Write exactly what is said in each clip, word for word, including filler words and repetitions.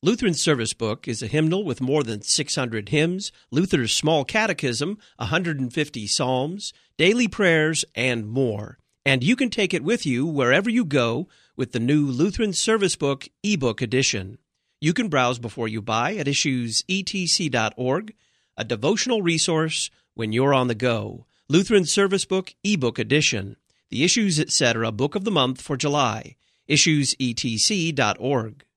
Lutheran's Service Book is a hymnal with more than six hundred hymns, Luther's Small Catechism, one hundred fifty psalms, daily prayers, and more. And you can take it with you wherever you go with the new Lutheran Service Book ebook edition. You can browse before you buy at issues e t c dot org, a devotional resource when you're on the go. Lutheran Service Book ebook edition, the Issues Etc. Book of the Month for July, issues e t c dot org.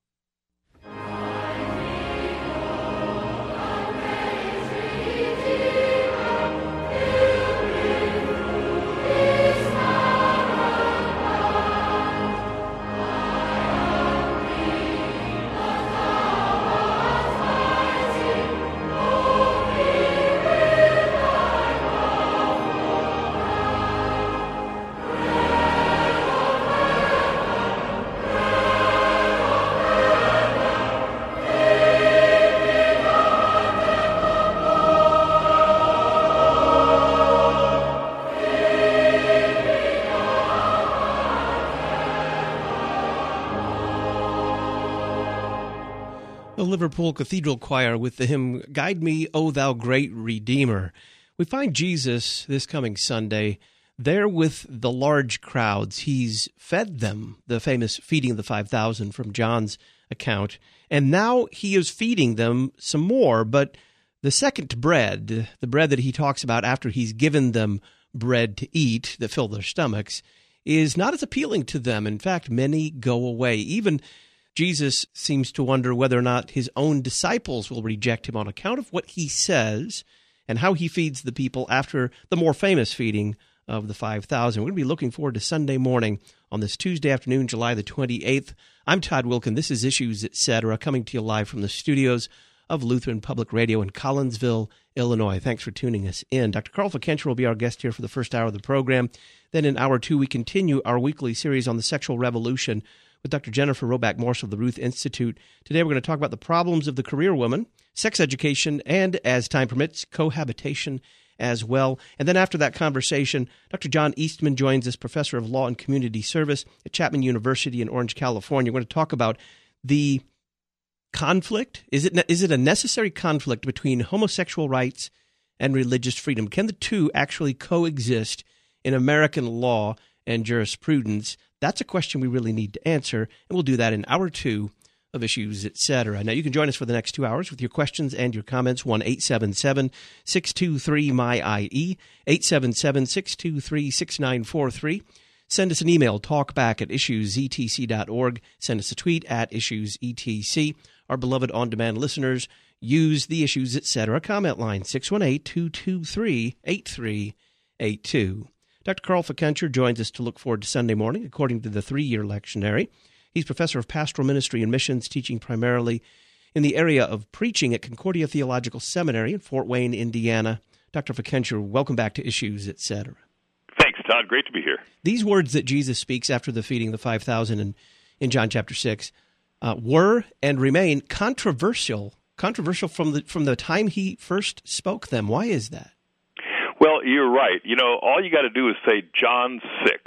The Liverpool Cathedral Choir with the hymn, Guide Me, O Thou Great Redeemer. We find Jesus this coming Sunday there with the large crowds. He's fed them, the famous feeding of the five thousand from John's account, and now he is feeding them some more, but the second bread, the bread that he talks about after he's given them bread to eat that fill their stomachs, is not as appealing to them. In fact, many go away. Even Jesus seems to wonder whether or not his own disciples will reject him on account of what he says and how he feeds the people after the more famous feeding of the five thousand. We're going to be looking forward to Sunday morning on this Tuesday afternoon, July the twenty-eighth. I'm Todd Wilkin. This is Issues Etc., coming to you live from the studios of Lutheran Public Radio in Collinsville, Illinois. Thanks for tuning us in. Doctor Carl Fickenscher will be our guest here for the first hour of the program. Then in hour two, we continue our weekly series on the sexual revolution with Doctor Jennifer Roback-Morse of the Ruth Institute. Today we're going to talk about the problems of the career woman, sex education, and, as time permits, cohabitation as well. And then after that conversation, Doctor John Eastman joins us, professor of law and community service at Chapman University in Orange, California. We're going to talk about the conflict. Is it is it a necessary conflict between homosexual rights and religious freedom? Can the two actually coexist in American law and jurisprudence? That's a question we really need to answer, and we'll do that in hour two of Issues Etc. Now, you can join us for the next two hours with your questions and your comments, one eight seven seven, six two three, M Y I E, eight seven seven, six two three, six nine four three. Send us an email, talkback at issues e t c dot org. Send us a tweet at issues e t c. Our beloved on-demand listeners, use the Issues Etc. comment line, six one eight, two two three, eight three eight two. Doctor Carl Fickenscher joins us to look forward to Sunday morning, according to the three-year lectionary. He's professor of pastoral ministry and missions, teaching primarily in the area of preaching at Concordia Theological Seminary in Fort Wayne, Indiana. Doctor Fickenscher, welcome back to Issues Etc. Thanks, Todd. Great to be here. These words that Jesus speaks after the feeding of the five thousand in, in John chapter six uh, were and remain controversial, controversial from the from the time he first spoke them. Why is that? Well, you're right. You know, all you got to do is say John six,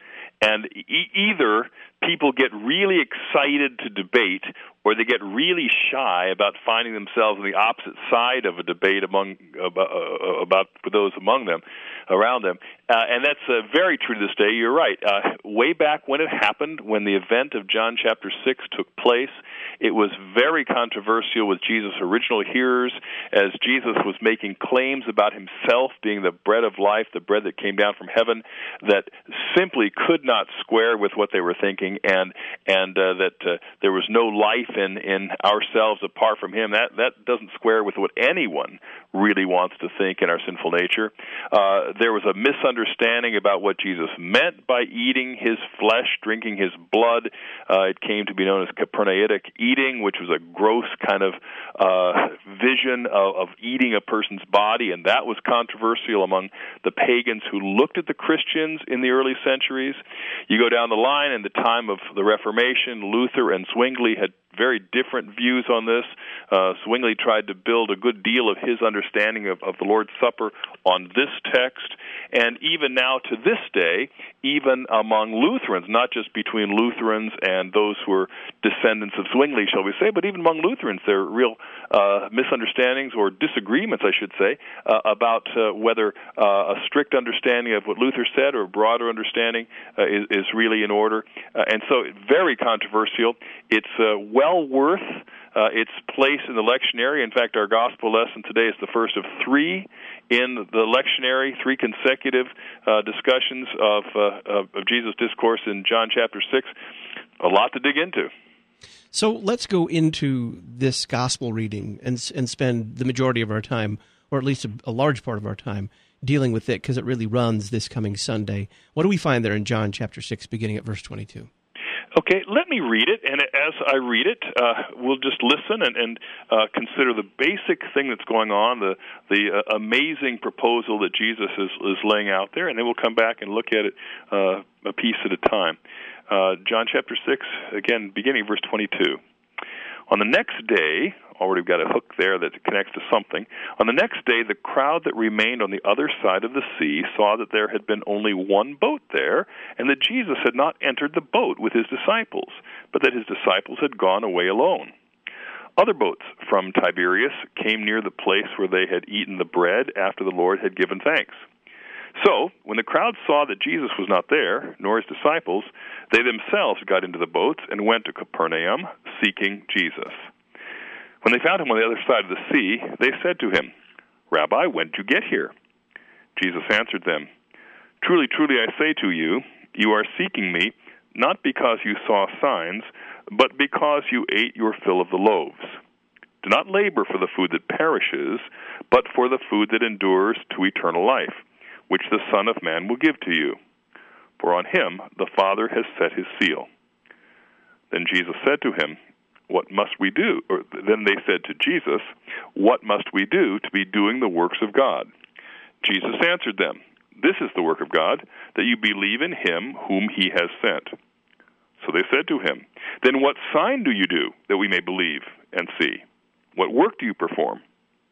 and e- either people get really excited to debate, or they get really shy about finding themselves on the opposite side of a debate among about, uh, about for those among them, around them. Uh, and that's uh, very true to this day. You're right. Uh, way back when it happened, when the event of John chapter six took place, it was very controversial with Jesus' original hearers, as Jesus was making claims about himself being the bread of life, the bread that came down from heaven, that simply could not square with what they were thinking, and and uh, that uh, there was no life in, in ourselves apart from him. That that doesn't square with what anyone really wants to think in our sinful nature. Uh, there was a misunderstanding about what Jesus meant by eating his flesh, drinking his blood. Uh, it came to be known as Capernaumaic eating, which was a gross kind of uh, vision of, of eating a person's body, and that was controversial among the pagans who looked at the Christians in the early centuries. You go down the line, in the time of the Reformation, Luther and Zwingli had very different views on this. Uh, Zwingli tried to build a good deal of his understanding of, of the Lord's Supper on this text, and even now to this day, even among Lutherans, not just between Lutherans and those who are descendants of Zwingli, shall we say, but even among Lutherans, there are real uh, misunderstandings or disagreements, I should say, uh, about uh, whether uh, a strict understanding of what Luther said or a broader understanding uh, is, is really in order. Uh, and so very controversial. It's uh, well worth uh, its place in the lectionary. In fact, our gospel lesson today is the first of three in the lectionary, three consecutive uh, discussions of, uh, of, of Jesus' discourse in John chapter six. A lot to dig into. So let's go into this gospel reading and and spend the majority of our time, or at least a, a large part of our time, dealing with it, because it really runs this coming Sunday. What do we find there in John chapter six, beginning at verse twenty-two? Okay, let me read it, and as I read it, uh, we'll just listen and, and uh, consider the basic thing that's going on, the the uh, amazing proposal that Jesus is, is laying out there, and then we'll come back and look at it uh, a piece at a time. Uh, John chapter six, again, beginning verse twenty-two. On the next day, already we've got a hook there that connects to something. On the next day, the crowd that remained on the other side of the sea saw that there had been only one boat there, and that Jesus had not entered the boat with his disciples, but that his disciples had gone away alone. Other boats from Tiberias came near the place where they had eaten the bread after the Lord had given thanks. So, when the crowd saw that Jesus was not there, nor his disciples, they themselves got into the boats and went to Capernaum, seeking Jesus. When they found him on the other side of the sea, they said to him, "Rabbi, when did you get here?" Jesus answered them, "Truly, truly, I say to you, you are seeking me, not because you saw signs, but because you ate your fill of the loaves. Do not labor for the food that perishes, but for the food that endures to eternal life, which the Son of Man will give to you. For on him the Father has set his seal." Then Jesus said to him, "What must we do?" Or then they said to Jesus, "What must we do to be doing the works of God?" Jesus answered them, "This is the work of God, that you believe in him whom he has sent." So they said to him, "Then what sign do you do, that we may believe and see? What work do you perform?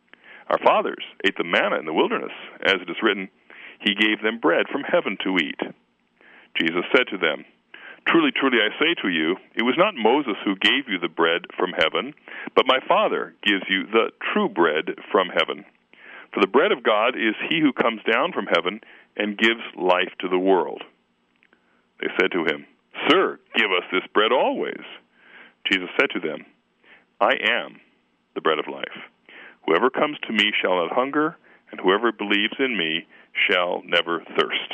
Our fathers ate the manna in the wilderness, as it is written, he gave them bread from heaven to eat." Jesus said to them, "Truly, truly, I say to you, it was not Moses who gave you the bread from heaven, but my Father gives you the true bread from heaven. For the bread of God is he who comes down from heaven and gives life to the world." They said to him, "Sir, give us this bread always." Jesus said to them, "I am the bread of life. Whoever comes to me shall not hunger, and whoever believes in me shall never thirst."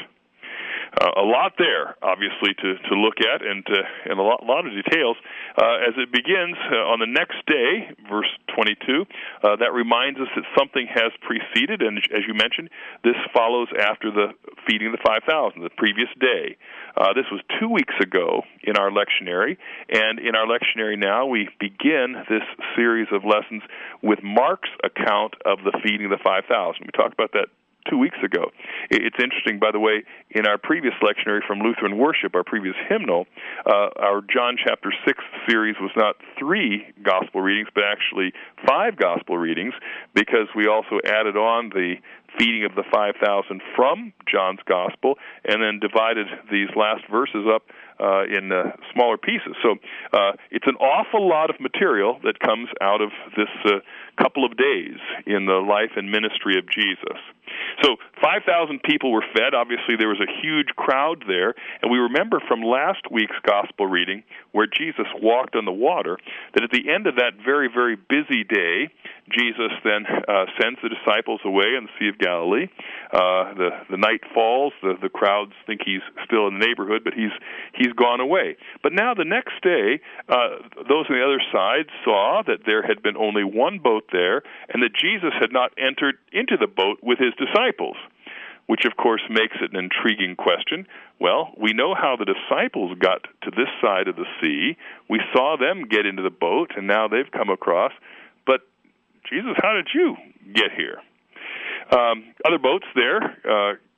Uh, a lot there, obviously, to, to look at, and, uh, and a lot, lot of details. Uh, as it begins uh, on the next day, verse twenty-two, uh, that reminds us that something has preceded, and as you mentioned, this follows after the feeding of the five thousand, the previous day. Uh, this was two weeks ago in our lectionary, and in our lectionary now we begin this series of lessons with Mark's account of the feeding of the five thousand. We talked about that two weeks ago. It's interesting, by the way, in our previous lectionary from Lutheran Worship, our previous hymnal, uh, our John chapter six series was not three gospel readings, but actually five gospel readings, because we also added on the feeding of the five thousand from John's gospel, and then divided these last verses up uh, in uh, smaller pieces. So uh, it's an awful lot of material that comes out of this uh, couple of days in the life and ministry of Jesus. So five thousand people were fed. Obviously, there was a huge crowd there. And we remember from last week's gospel reading, where Jesus walked on the water, that at the end of that very, very busy day, Jesus then uh, sends the disciples away in the Sea of Galilee. Uh, the, the night falls. The, the crowds think he's still in the neighborhood, but he's he's gone away. But now the next day, uh, those on the other side saw that there had been only one boat there, and that Jesus had not entered into the boat with his disciples, which of course makes it an intriguing question. Well, we know how the disciples got to this side of the sea. We saw them get into the boat, and now they've come across. But Jesus, how did you get here? Um, other boats there uh,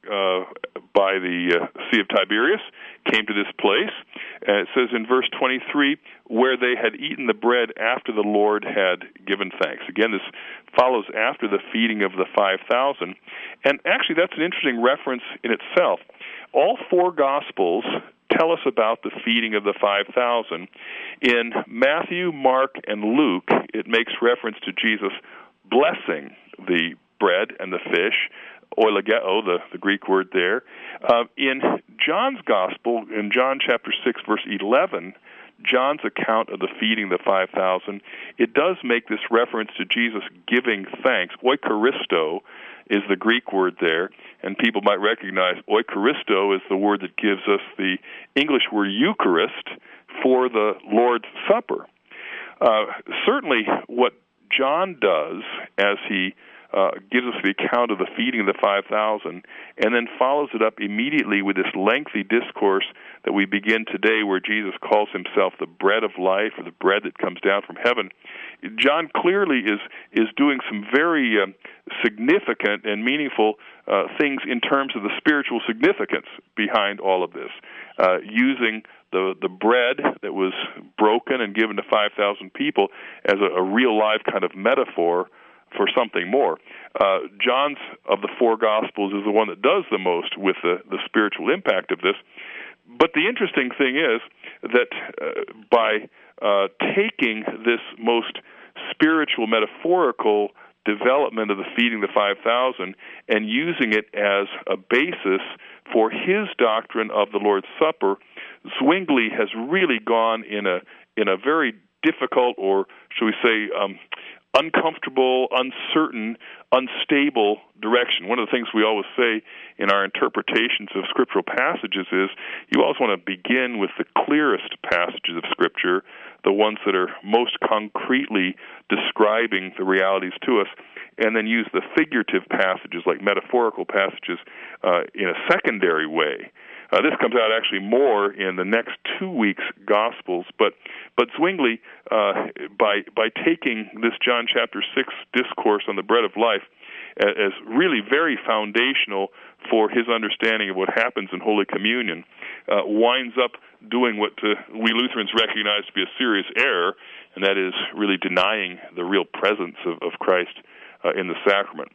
uh, by the uh, Sea of Tiberias, came to this place. Uh, it says in verse twenty-three, where they had eaten the bread after the Lord had given thanks. Again, this follows after the feeding of the five thousand. And actually, that's an interesting reference in itself. All four Gospels tell us about the feeding of the five thousand. In Matthew, Mark, and Luke, it makes reference to Jesus blessing the bread and the fish, oilageo, the, the Greek word there. Uh, in John's Gospel, in John chapter six, verse eleven, John's account of the feeding of the five thousand, it does make this reference to Jesus giving thanks. Oikaristo is the Greek word there, and people might recognize oikaristo is the word that gives us the English word Eucharist for the Lord's Supper. Uh, certainly what John does as he uh, gives us the account of the feeding of the five thousand and then follows it up immediately with this lengthy discourse that we begin today where Jesus calls himself the bread of life, or the bread that comes down from heaven. John clearly is is doing some very uh, significant and meaningful uh, things in terms of the spiritual significance behind all of this, uh, using the the bread that was broken and given to five thousand people as a, a real life kind of metaphor for something more. Uh, John's of the four Gospels is the one that does the most with the, the spiritual impact of this. But the interesting thing is that uh, by uh, taking this most spiritual, metaphorical development of the feeding the five thousand and using it as a basis for his doctrine of the Lord's Supper, Zwingli has really gone in a in a very difficult, or should we say, um, uncomfortable, uncertain, unstable direction. One of the things we always say in our interpretations of scriptural passages is you always want to begin with the clearest passages of Scripture, the ones that are most concretely describing the realities to us, and then use the figurative passages, like metaphorical passages, uh, in a secondary way. Uh, this comes out actually more in the next two weeks' Gospels, but but Zwingli, uh, by by taking this John chapter six discourse on the bread of life as really very foundational for his understanding of what happens in Holy Communion, uh, winds up doing what uh, we Lutherans recognize to be a serious error, and that is really denying the real presence of, of Christ uh, in the sacrament.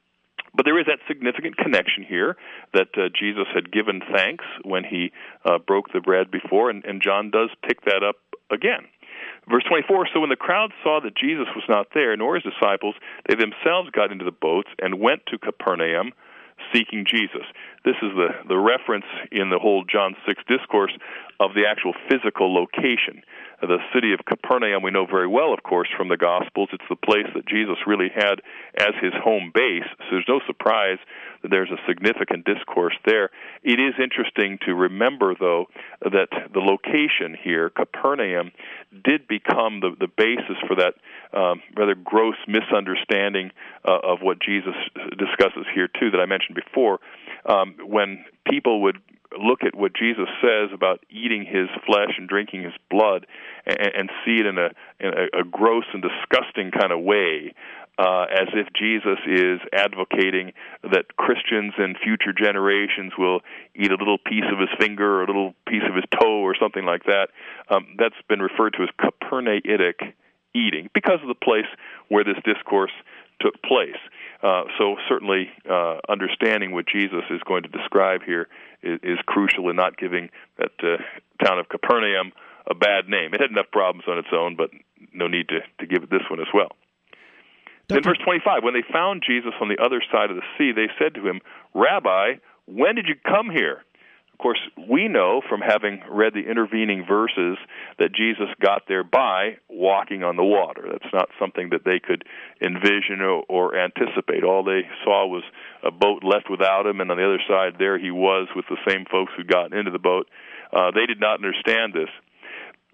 But there is that significant connection here that uh, Jesus had given thanks when he uh, broke the bread before, and, and John does pick that up again. Verse twenty-four, so when the crowd saw that Jesus was not there, nor his disciples, they themselves got into the boats and went to Capernaum seeking Jesus. This is the, the reference in the whole John six discourse of the actual physical location. The city of Capernaum we know very well, of course, from the Gospels. It's the place that Jesus really had as his home base, so there's no surprise that there's a significant discourse there. It is interesting to remember, though, that the location here, Capernaum, did become the, the basis for that um, rather gross misunderstanding uh, of what Jesus discusses here, too, that I mentioned before. Um, when people would look at what Jesus says about eating his flesh and drinking his blood and, and see it in a, in a, a gross and disgusting kind of way, uh, as if Jesus is advocating that Christians in future generations will eat a little piece of his finger or a little piece of his toe or something like that. Um, that's been referred to as Capernaitic eating because of the place where this discourse took place. Uh, so certainly uh, understanding what Jesus is going to describe here is, is crucial in not giving that uh, town of Capernaum a bad name. It had enough problems on its own, but no need to, to give it this one as well. Doctor Then verse twenty-five, when they found Jesus on the other side of the sea, they said to him, Rabbi, when did you come here? Of course, we know from having read the intervening verses that Jesus got there by walking on the water. That's not something that they could envision or, or anticipate. All they saw was a boat left without him, and on the other side there he was with the same folks who'd gotten into the boat. Uh, they did not understand this.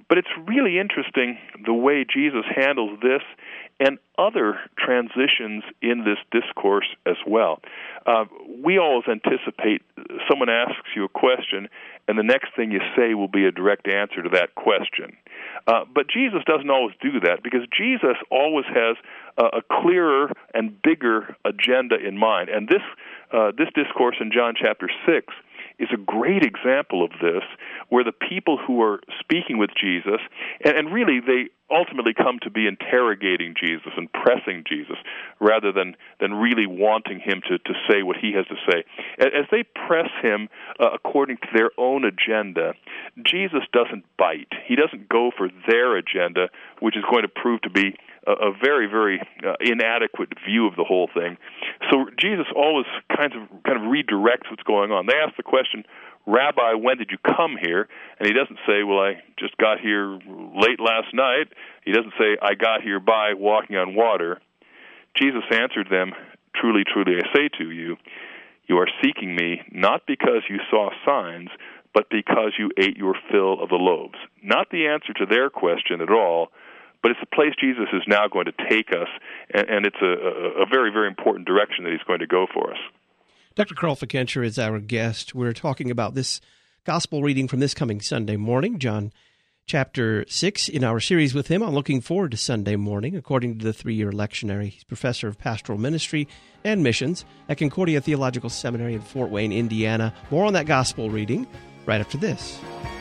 But it's really interesting the way Jesus handles this and other transitions in this discourse as well. Uh, we always anticipate someone asks you a question, and the next thing you say will be a direct answer to that question. Uh, but Jesus doesn't always do that, because Jesus always has a, a clearer and bigger agenda in mind. And this uh, this discourse in John chapter six is a great example of this, where the people who are speaking with Jesus, and, and really they ultimately come to be interrogating Jesus and pressing Jesus rather than, than really wanting him to, to say what he has to say. As they press him uh, according to their own agenda, Jesus doesn't bite. He doesn't go for their agenda, which is going to prove to be a, a very, very uh, inadequate view of the whole thing. So Jesus always kind of kind of redirects what's going on. They ask the question, Rabbi, when did you come here? And he doesn't say, well, I just got here late last night. He doesn't say, I got here by walking on water. Jesus answered them, truly, truly, I say to you, you are seeking me not because you saw signs, but because you ate your fill of the loaves. Not the answer to their question at all, but it's the place Jesus is now going to take us, and, and it's a, a, a very, very important direction that he's going to go for us. Doctor Carl Fickenscher is our guest. We're talking about this gospel reading from this coming Sunday morning, John chapter six, in our series with him on Looking Forward to Sunday Morning, according to the three-year lectionary. He's professor of pastoral ministry and missions at Concordia Theological Seminary in Fort Wayne, Indiana. More on that gospel reading right after this.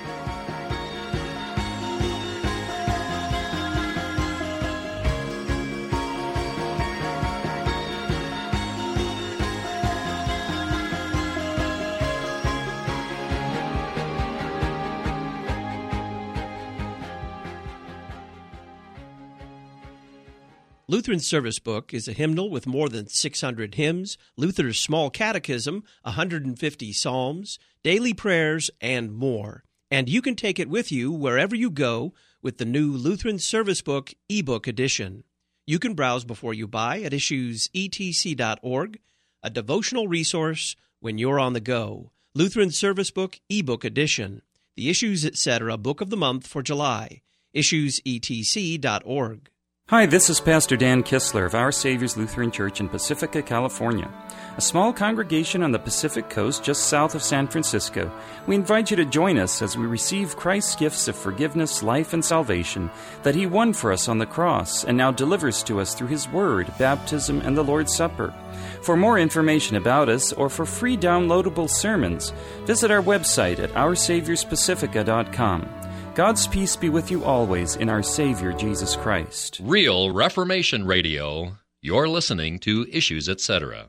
Lutheran's Service Book is a hymnal with more than six hundred hymns, Luther's Small Catechism, one hundred fifty psalms, daily prayers, and more. And you can take it with you wherever you go with the new Lutheran Service Book ebook edition. You can browse before you buy at issues e t c dot org, a devotional resource when you're on the go. Lutheran Service Book ebook edition, the Issues Etc. Book of the Month for July, issues e t c dot org. Hi, this is Pastor Dan Kistler of Our Savior's Lutheran Church in Pacifica, California, a small congregation on the Pacific Coast just south of San Francisco. We invite you to join us as we receive Christ's gifts of forgiveness, life, and salvation that He won for us on the cross and now delivers to us through His Word, baptism, and the Lord's Supper. For more information about us or for free downloadable sermons, visit our website at our saviors pacifica dot com. God's peace be with you always in our Savior, Jesus Christ. Real Reformation Radio. You're listening to Issues Etc.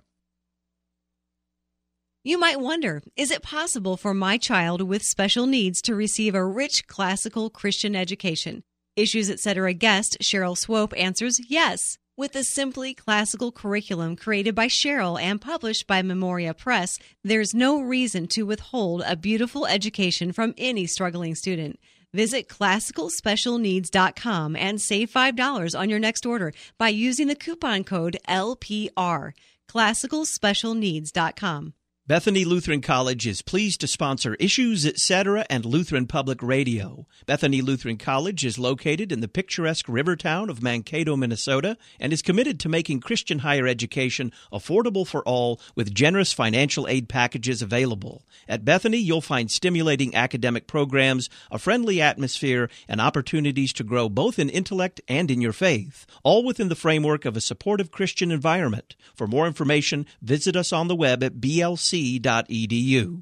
You might wonder, is it possible for my child with special needs to receive a rich classical Christian education? Issues Etc. guest Cheryl Swope answers yes. With a simply classical curriculum created by Cheryl and published by Memoria Press, there's no reason to withhold a beautiful education from any struggling student. Visit classical special needs dot com and save five dollars on your next order by using the coupon code L P R. classical special needs dot com. Bethany Lutheran College is pleased to sponsor Issues Etc. and Lutheran Public Radio. Bethany Lutheran College is located in the picturesque river town of Mankato, Minnesota, and is committed to making Christian higher education affordable for all with generous financial aid packages available. At Bethany, you'll find stimulating academic programs, a friendly atmosphere, and opportunities to grow both in intellect and in your faith, all within the framework of a supportive Christian environment. For more information, visit us on the web at b l c dot e d u.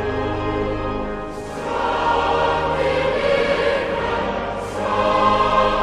Oh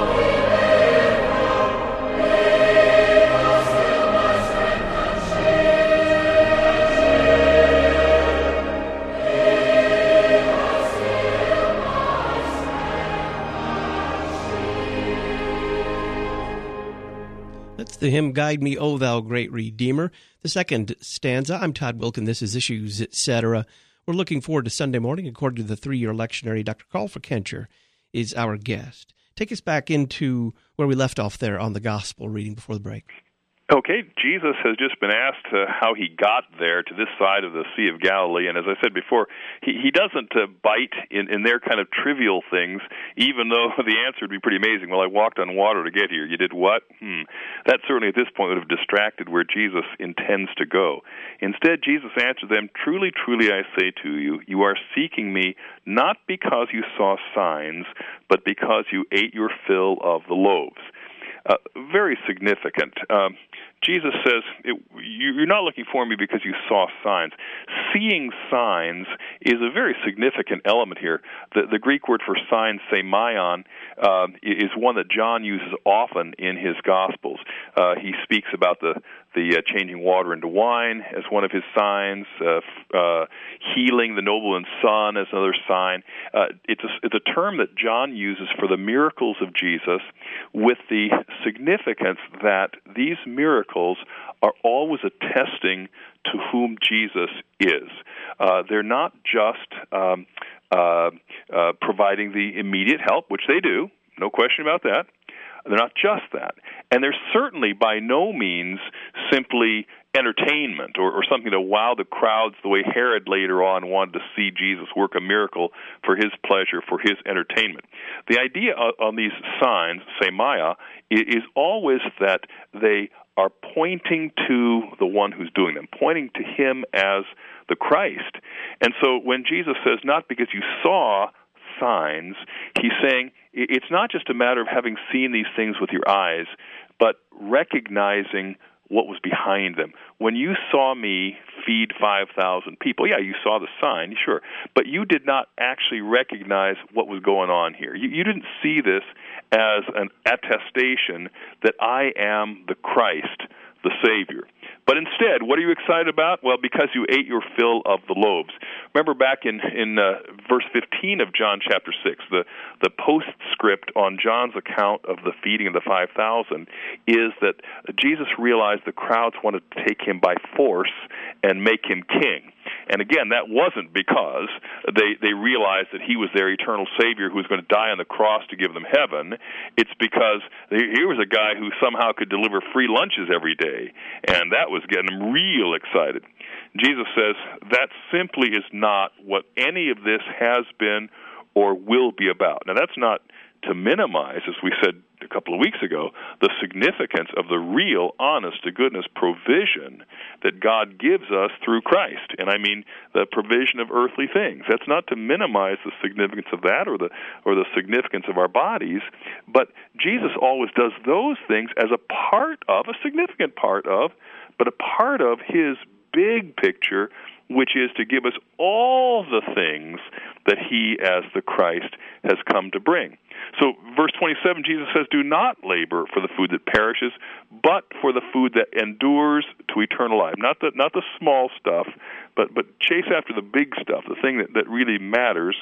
the hymn Guide Me, O Thou Great Redeemer. The second stanza, I'm Todd Wilkin, this is Issues, et cetera. We're looking forward to Sunday morning. According to the three-year lectionary, Doctor Carl Fikencher is our guest. Take us back into where we left off there on the gospel reading before the break. Okay, Jesus has just been asked uh, how he got there to this side of the Sea of Galilee, and as I said before, he, he doesn't uh, bite in, in their kind of trivial things, even though the answer would be pretty amazing. Well, I walked on water to get here. You did what? Hmm. That certainly at this point would have distracted where Jesus intends to go. Instead, Jesus answered them, "Truly, truly, I say to you, you are seeking me not because you saw signs, but because you ate your fill of the loaves." Uh, very significant. Um, Jesus says, it, you're not looking for me because you saw signs. Seeing signs is a very significant element here. The, the Greek word for signs, semeion, uh, is one that John uses often in his Gospels. Uh, he speaks about the the uh, changing water into wine as one of his signs, uh, uh, healing the nobleman's son as another sign. Uh, it's, a, it's a term that John uses for the miracles of Jesus, with the significance that these miracles are always attesting to whom Jesus is. Uh, they're not just um, uh, uh, providing the immediate help, which they do, no question about that. They're not just that. And they're certainly by no means simply entertainment or, or something to wow the crowds the way Herod later on wanted to see Jesus work a miracle for his pleasure, for his entertainment. The idea on these signs, semeion, is always that they are pointing to the one who's doing them, pointing to him as the Christ. And so when Jesus says, not because you saw signs, he's saying it's not just a matter of having seen these things with your eyes, but recognizing what was behind them. When you saw me feed five thousand people, yeah, you saw the sign, sure, but you did not actually recognize what was going on here. You, you didn't see this as an attestation that I am the Christ, the Savior. But instead, what are you excited about? Well, because you ate your fill of the loaves. Remember back in, in uh, verse fifteen of John chapter six, the, the postscript on John's account of the feeding of the five thousand is that Jesus realized the crowds wanted to take him by force and make him king. And again, that wasn't because they, they realized that he was their eternal Savior who was going to die on the cross to give them heaven. It's because here was a guy who somehow could deliver free lunches every day, and that was getting them real excited. Jesus says that simply is not what any of this has been or will be about. Now, that's not to minimize, as we said a couple of weeks ago, the significance of the real, honest-to-goodness provision that God gives us through Christ. And I mean the provision of earthly things. That's not to minimize the significance of that or the or the significance of our bodies, but Jesus always does those things as a part of, a significant part of, but a part of his big picture, which is to give us all the things that he, as the Christ, has come to bring. So verse twenty-seven, Jesus says, do not labor for the food that perishes, but for the food that endures to eternal life. Not the, not the small stuff, but, but chase after the big stuff, the thing that, that really matters,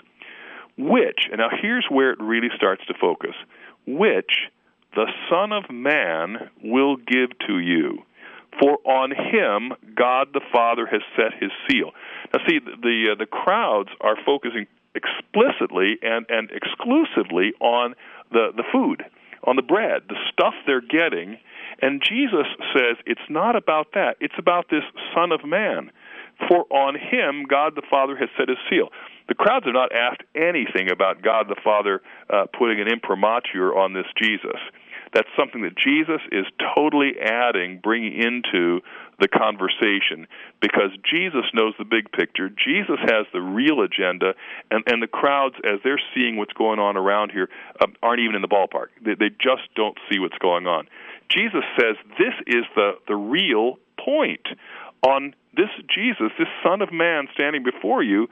which, and now here's where it really starts to focus, which the Son of Man will give to you. For on him God the Father has set his seal. Now see, the the, uh, the crowds are focusing explicitly and, and exclusively on the, the food, on the bread, the stuff they're getting. And Jesus says it's not about that. It's about this Son of Man. For on him God the Father has set his seal. The crowds are not asked anything about God the Father uh, putting an imprimatur on this Jesus. That's something that Jesus is totally adding, bringing into the conversation, because Jesus knows the big picture. Jesus has the real agenda, and, and the crowds, as they're seeing what's going on around here, uh, aren't even in the ballpark. They, they just don't see what's going on. Jesus says this is the, the real point. On this Jesus, this Son of Man standing before you,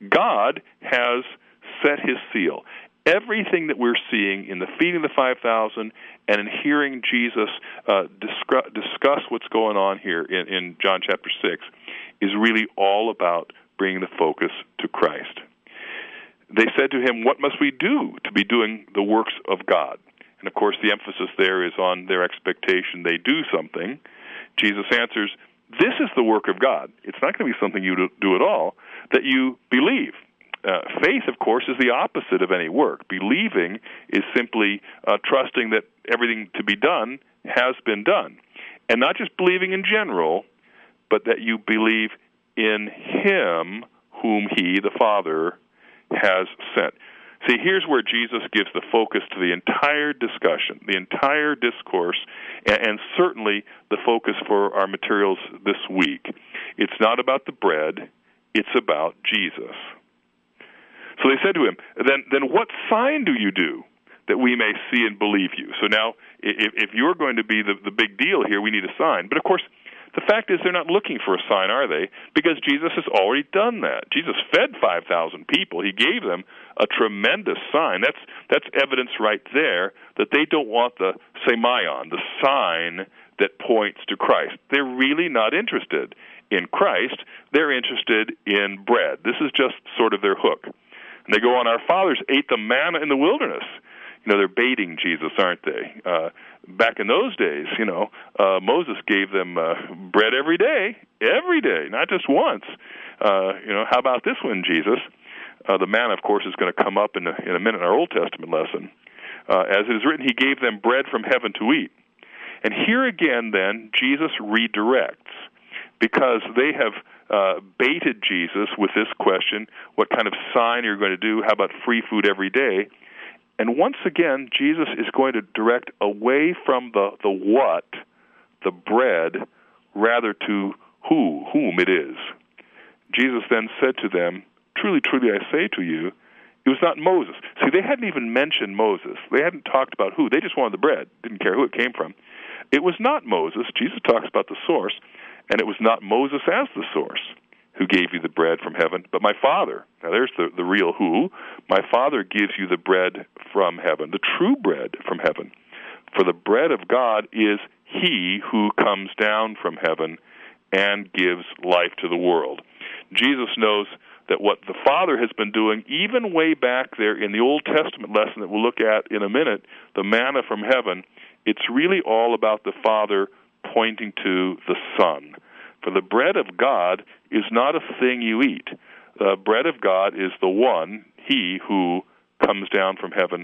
God has set his seal. Everything that we're seeing in the feeding of the five thousand and in hearing Jesus uh, discuss, discuss what's going on here in, in John chapter six is really all about bringing the focus to Christ. They said to him, what must we do to be doing the works of God? And, of course, the emphasis there is on their expectation they do something. Jesus answers, this is the work of God. It's not going to be something you do at all, that you believe. Uh, faith, of course, is the opposite of any work. Believing is simply uh, trusting that everything to be done has been done. And not just believing in general, but that you believe in Him whom He, the Father, has sent. See, here's where Jesus gives the focus to the entire discussion, the entire discourse, and, and certainly the focus for our materials this week. It's not about the bread, it's about Jesus. So they said to him, then, then what sign do you do that we may see and believe you? So now, if, if you're going to be the, the big deal here, we need a sign. But of course, the fact is they're not looking for a sign, are they? Because Jesus has already done that. Jesus fed five thousand people. He gave them a tremendous sign. That's that's evidence right there that they don't want the semeion, the sign that points to Christ. They're really not interested in Christ. They're interested in bread. This is just sort of their hook. And they go on, our fathers ate the manna in the wilderness. You know, they're baiting Jesus, aren't they? Uh, back in those days, you know, uh, Moses gave them uh, bread every day, every day, not just once. Uh, you know, how about this one, Jesus? Uh, the manna, of course, is going to come up in a, in a minute in our Old Testament lesson. Uh, as it is written, He gave them bread from heaven to eat. And here again, then, Jesus redirects, because they have uh, baited Jesus with this question, what kind of sign are you going to do? How about free food every day? And once again, Jesus is going to direct away from the, the what, the bread, rather to who, whom it is. Jesus then said to them, truly, truly, I say to you, it was not Moses. See, they hadn't even mentioned Moses. They hadn't talked about who. They just wanted the bread, didn't care who it came from. It was not Moses. Jesus talks about the source, and it was not Moses as the source who gave you the bread from heaven, but my Father. Now there's the, the real who. My Father gives you the bread from heaven, the true bread from heaven. For the bread of God is He who comes down from heaven and gives life to the world. Jesus knows that what the Father has been doing, even way back there in the Old Testament lesson that we'll look at in a minute, the manna from heaven, it's really all about the Father pointing to the Son. For the bread of God is not a thing you eat. The bread of God is the one, He who comes down from heaven.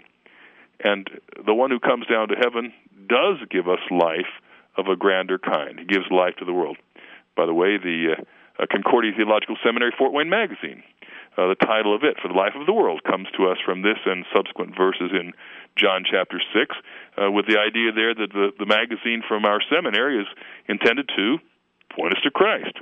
And the one who comes down to heaven does give us life of a grander kind. He gives life to the world. By the way, the uh, Concordia Theological Seminary Fort Wayne Magazine, uh, the title of it, For the Life of the World, comes to us from this and subsequent verses in John chapter six, uh, with the idea there that the, the magazine from our seminary is intended to point us to Christ.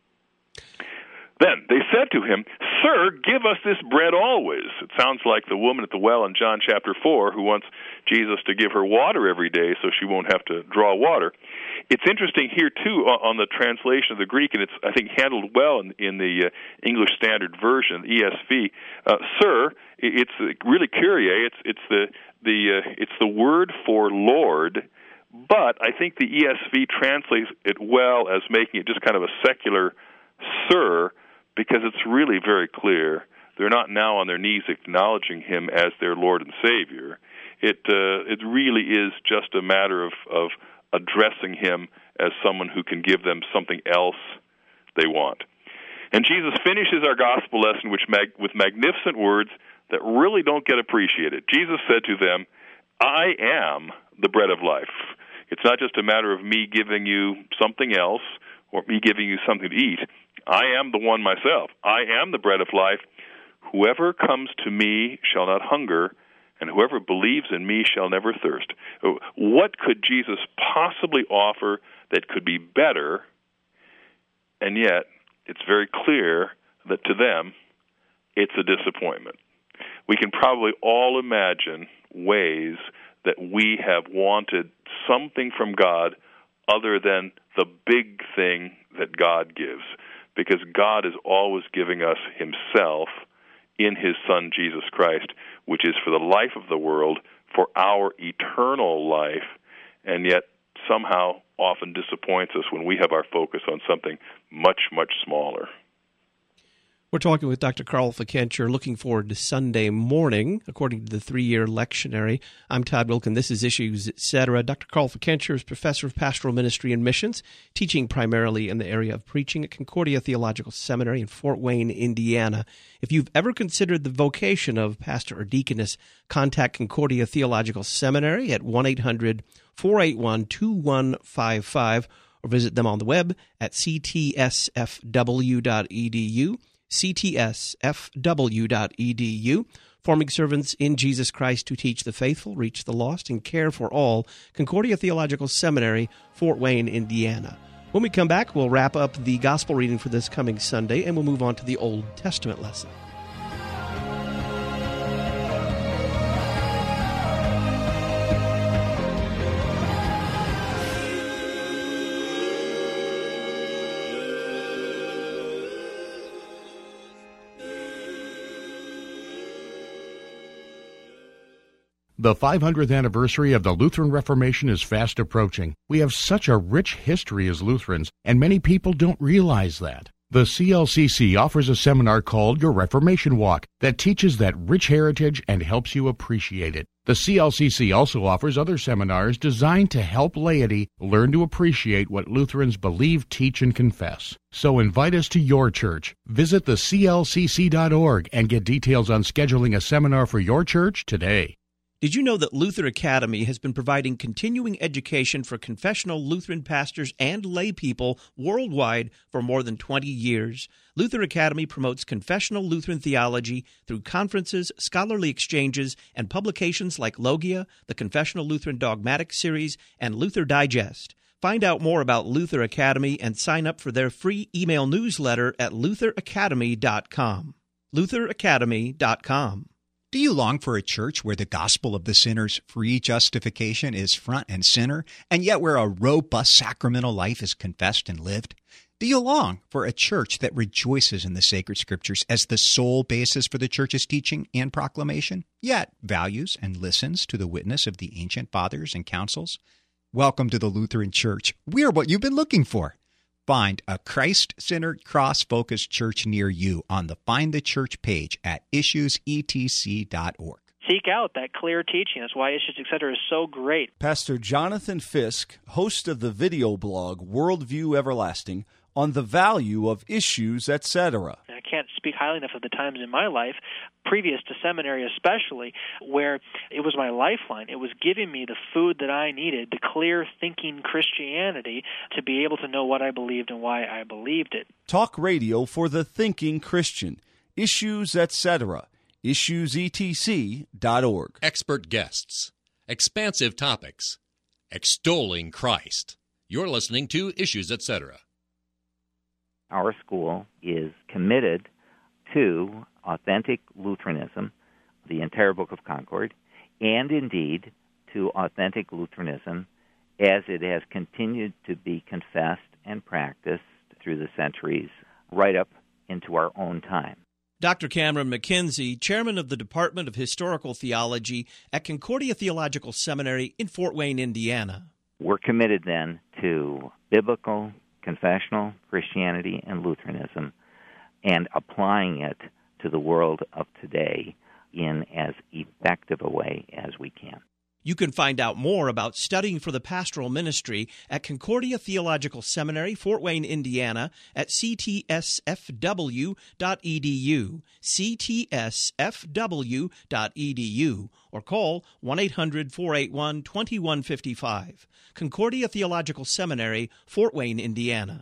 Then they said to him, Sir, give us this bread always. It sounds like the woman at the well in John chapter four who wants Jesus to give her water every day so she won't have to draw water. It's interesting here, too, on the translation of the Greek, and it's, I think, handled well in, in the uh, English Standard Version, E S V. Uh, Sir, it's really Kyrie. It's it's the the uh, it's the word for Lord. But I think the E S V translates it well as making it just kind of a secular Sir, because it's really very clear. They're not now on their knees acknowledging Him as their Lord and Savior. It uh, it really is just a matter of, of addressing Him as someone who can give them something else they want. And Jesus finishes our gospel lesson which mag- with magnificent words that really don't get appreciated. Jesus said to them, I am the bread of life. It's not just a matter of me giving you something else or me giving you something to eat. I am the one myself. I am the bread of life. Whoever comes to me shall not hunger, and whoever believes in me shall never thirst. What could Jesus possibly offer that could be better? And yet, it's very clear that to them, it's a disappointment. We can probably all imagine ways that we have wanted something from God other than the big thing that God gives, because God is always giving us Himself in His Son, Jesus Christ, which is for the life of the world, for our eternal life, and yet somehow often disappoints us when we have our focus on something much, much smaller. We're talking with Doctor Carl Fickenscher, looking forward to Sunday morning, according to the three-year lectionary. I'm Todd Wilkin. This is Issues, et cetera. Doctor Carl Fickenscher is professor of pastoral ministry and missions, teaching primarily in the area of preaching at Concordia Theological Seminary in Fort Wayne, Indiana. If you've ever considered the vocation of pastor or deaconess, contact Concordia Theological Seminary at one eight hundred four eight one two one five five or visit them on the web at c t s f w dot e d u. c t s f w dot e d u, forming servants in Jesus Christ to teach the faithful, reach the lost, and care for all. Concordia Theological Seminary, Fort Wayne, Indiana. When we come back, we'll wrap up the gospel reading for this coming Sunday, and we'll move on to the Old Testament lesson. The five hundredth anniversary of the Lutheran Reformation is fast approaching. We have such a rich history as Lutherans, and many people don't realize that. The C L C C offers a seminar called Your Reformation Walk that teaches that rich heritage and helps you appreciate it. The C L C C also offers other seminars designed to help laity learn to appreciate what Lutherans believe, teach, and confess. So invite us to your church. Visit the c l c c dot org and get details on scheduling a seminar for your church today. Did you know that Luther Academy has been providing continuing education for confessional Lutheran pastors and lay people worldwide for more than twenty years? Luther Academy promotes confessional Lutheran theology through conferences, scholarly exchanges, and publications like Logia, the Confessional Lutheran Dogmatic Series, and Luther Digest. Find out more about Luther Academy and sign up for their free email newsletter at luther academy dot com. luther academy dot com. Do you long for a church where the gospel of the sinner's free justification is front and center, and yet where a robust sacramental life is confessed and lived? Do you long for a church that rejoices in the sacred scriptures as the sole basis for the church's teaching and proclamation, yet values and listens to the witness of the ancient fathers and councils? Welcome to the Lutheran Church. We're what you've been looking for. Find a Christ-centered, cross-focused church near you on the Find the Church page at issues e t c dot org. Seek out that clear teaching. That's why Issues, et cetera is so great. Pastor Jonathan Fisk, host of the video blog Worldview Everlasting, on the value of Issues, et cetera. I can't speak highly enough of the times in my life, previous to seminary especially, where it was my lifeline. It was giving me the food that I needed, the clear thinking Christianity, to be able to know what I believed and why I believed it. Talk radio for the thinking Christian. Issues, et cetera. issues e t c dot org. Expert guests, expansive topics, extolling Christ. You're listening to Issues, et cetera. Our school is committed to authentic Lutheranism, the entire Book of Concord, and indeed to authentic Lutheranism as it has continued to be confessed and practiced through the centuries, right up into our own time. Doctor Cameron McKenzie, chairman of the Department of Historical Theology at Concordia Theological Seminary in Fort Wayne, Indiana. We're committed then to biblical, confessional Christianity and Lutheranism and applying it to the world of today in as effective a way as we can. You can find out more about studying for the pastoral ministry at Concordia Theological Seminary, Fort Wayne, Indiana, at c t s f w dot e d u, c t s f w dot e d u, or call one eight hundred four eight one two one five five. Concordia Theological Seminary, Fort Wayne, Indiana.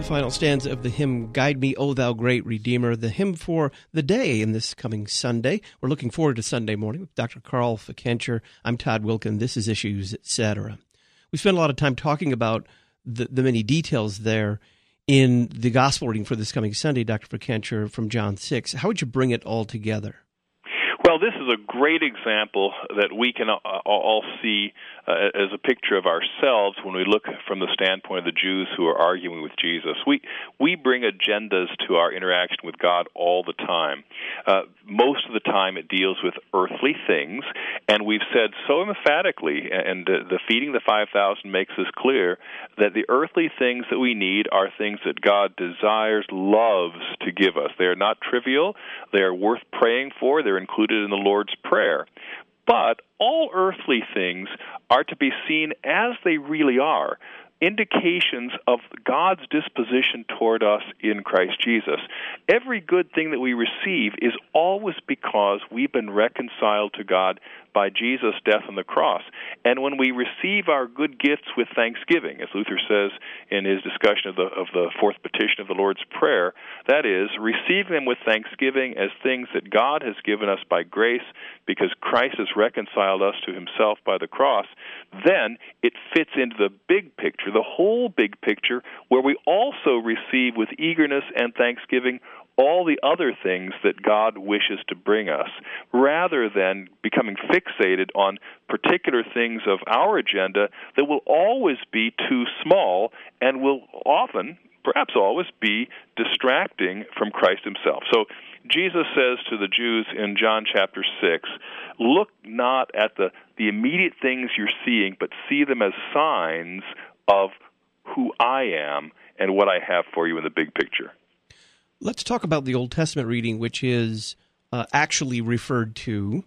final stanza of the hymn, Guide Me, O Thou Great Redeemer, the hymn for the day in this coming Sunday. We're looking forward to Sunday morning with Doctor Carl Fickenscher. I'm Todd Wilkin. This is Issues, et cetera. We spent a lot of time talking about the, the many details there in the gospel reading for this coming Sunday, Doctor Fickenscher, from John six. How would you bring it all together? Well, this is a great example that we can all see uh, as a picture of ourselves when we look from the standpoint of the Jews who are arguing with Jesus. We we bring agendas to our interaction with God all the time. Uh, most of the time it deals with earthly things, and we've said so emphatically, and uh, the feeding the five thousand makes this clear, that the earthly things that we need are things that God desires, loves to give us. They are not trivial. They are worth praying for. They're included in the Lord's Prayer. But all earthly things are to be seen as they really are, indications of God's disposition toward us in Christ Jesus. Every good thing that we receive is always because we've been reconciled to God by Jesus' death on the cross. And when we receive our good gifts with thanksgiving, as Luther says in his discussion of the of the fourth petition of the Lord's Prayer, that is, receiving them with thanksgiving as things that God has given us by grace because Christ has reconciled us to himself by the cross, then it fits into the big picture, the whole big picture, where we also receive with eagerness and thanksgiving all the other things that God wishes to bring us, rather than becoming fixated on particular things of our agenda that will always be too small and will often, perhaps always, be distracting from Christ himself. So Jesus says to the Jews in John chapter six, look not at the, the immediate things you're seeing, but see them as signs of who I am and what I have for you in the big picture. Let's talk about the Old Testament reading, which is uh, actually referred to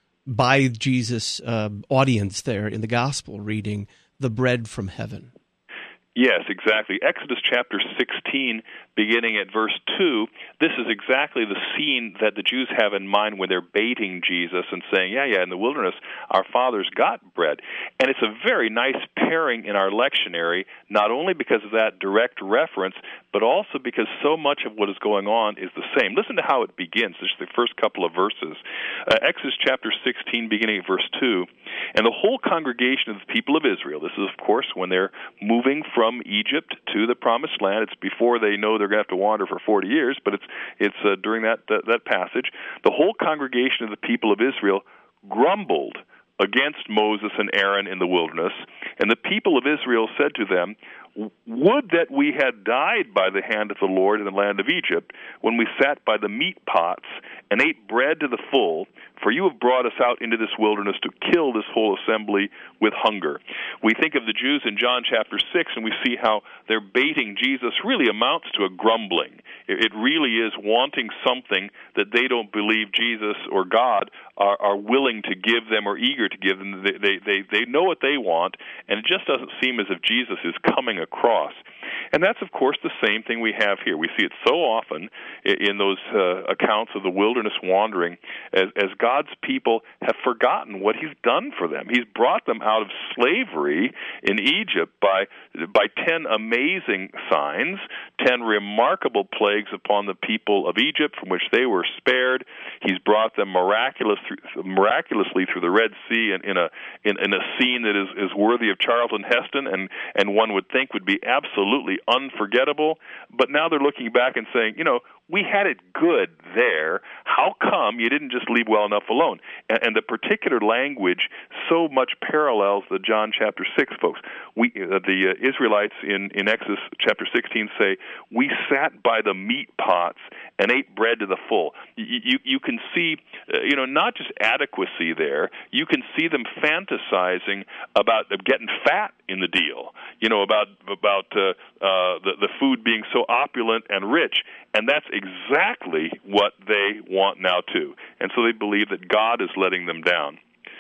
by Jesus' uh, audience there in the gospel reading, the bread from heaven. Yes, exactly. Exodus chapter sixteen, beginning at verse two, this is exactly the scene that the Jews have in mind when they're baiting Jesus and saying, yeah, yeah, in the wilderness, our fathers got bread. And it's a very nice pairing in our lectionary, not only because of that direct reference, but also because so much of what is going on is the same. Listen to how it begins, just the first couple of verses. Uh, Exodus chapter sixteen, beginning at verse two, and the whole congregation of the people of Israel, this is, of course, when they're moving from From Egypt to the Promised Land. It's before they know they're going to have to wander for forty years, but it's it's uh, during that, that that passage. The whole congregation of the people of Israel grumbled against Moses and Aaron in the wilderness, and the people of Israel said to them, would that we had died by the hand of the Lord in the land of Egypt, when we sat by the meat pots and ate bread to the full, for you have brought us out into this wilderness to kill this whole assembly with hunger. We think of the Jews in John chapter six, and we see how their baiting Jesus really amounts to a grumbling. It really is wanting something that they don't believe Jesus or God are, are willing to give them or eager to give them. They, they, they, they know what they want, and it just doesn't seem as if Jesus is coming across. And that's, of course, the same thing we have here. We see it so often in those uh, accounts of the wilderness wandering as, as God's people have forgotten what he's done for them. He's brought them out of slavery in Egypt by by ten amazing signs, ten remarkable plagues upon the people of Egypt from which they were spared. He's brought them miraculous, miraculously through the Red Sea in, in, a, in, in a scene that is, is worthy of Charlton Heston and, and one would think would be absolutely unforgettable. But now they're looking back and saying, you know, we had it good there. How come you didn't just leave well enough alone? And, and the particular language so much parallels the John chapter six folks. We, uh, the uh, Israelites in, in Exodus chapter sixteen say, we sat by the meat pots and ate bread to the full. You, you, you can see, uh, you know, not just adequacy there. You can see them fantasizing about getting fat in the deal. You know, about about uh, uh, the the food being so opulent and rich, and that's exactly what they want now too. And so they believe that God is letting them down.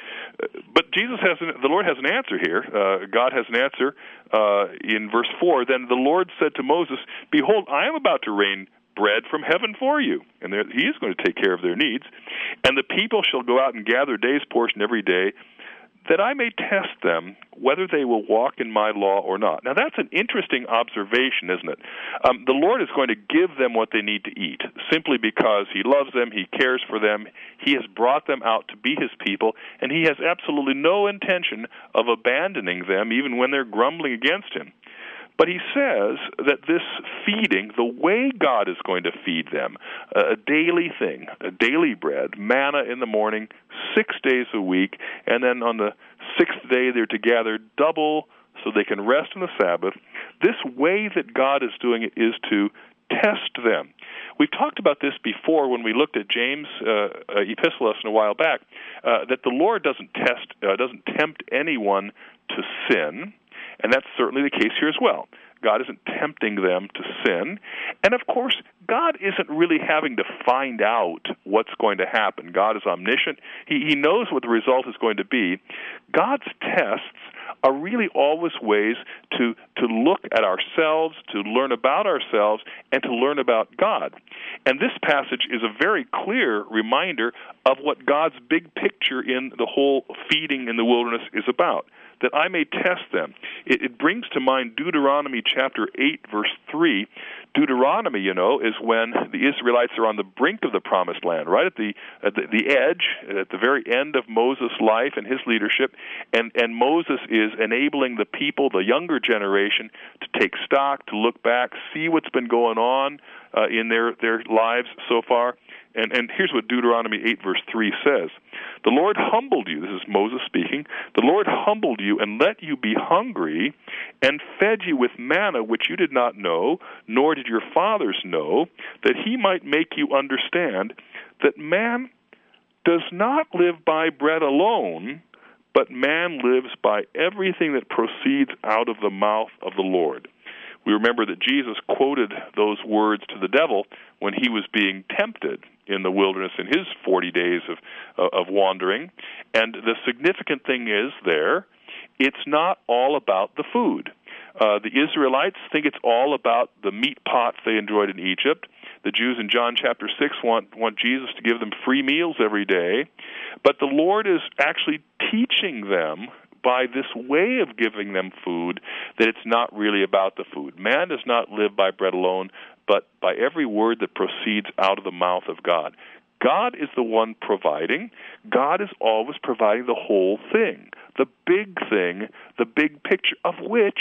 But Jesus has an, the Lord has an answer here. Uh, God has an answer uh, in verse four. Then the Lord said to Moses, behold, I am about to rain bread from heaven for you, and he is going to take care of their needs. And the people shall go out and gather a day's portion every day, that I may test them whether they will walk in my law or not. Now, that's an interesting observation, isn't it? Um, the Lord is going to give them what they need to eat, simply because He loves them, He cares for them, He has brought them out to be His people, and He has absolutely no intention of abandoning them, even when they're grumbling against Him. But He says that this feeding, the way God is going to feed them, a daily thing, a daily bread, manna in the morning, six days a week, and then on the sixth day they're to gather double so they can rest on the Sabbath. This way that God is doing it is to test them. We've talked about this before when we looked at James' uh, epistle lesson a while back, uh, that the Lord doesn't test, uh, doesn't tempt anyone to sin. And that's certainly the case here as well. God isn't tempting them to sin. And, of course, God isn't really having to find out what's going to happen. God is omniscient. He, he knows what the result is going to be. God's tests are really always ways to, to look at ourselves, to learn about ourselves, and to learn about God. And this passage is a very clear reminder of what God's big picture in the whole feeding in the wilderness is about, that I may test them. It, it brings to mind Deuteronomy chapter eight, verse three. Deuteronomy, you know, is when the Israelites are on the brink of the promised land, right at the at the, the edge, at the very end of Moses' life and his leadership, and, and Moses is enabling the people, the younger generation, to take stock, to look back, see what's been going on uh, in their, their lives so far. And, and here's what Deuteronomy eight, verse three says. The Lord humbled you, this is Moses speaking, the Lord humbled you and let you be hungry and fed you with manna which you did not know, nor did your fathers know, that He might make you understand that man does not live by bread alone, but man lives by everything that proceeds out of the mouth of the Lord. We remember that Jesus quoted those words to the devil when he was being tempted in the wilderness in his forty days of uh, of wandering. And the significant thing is there, it's not all about the food. Uh, the Israelites think it's all about the meat pots they enjoyed in Egypt. The Jews in John chapter six want, want Jesus to give them free meals every day. But the Lord is actually teaching them by this way of giving them food that it's not really about the food. Man does not live by bread alone, but by every word that proceeds out of the mouth of God. God is the one providing. God is always providing the whole thing, the big thing, the big picture, of which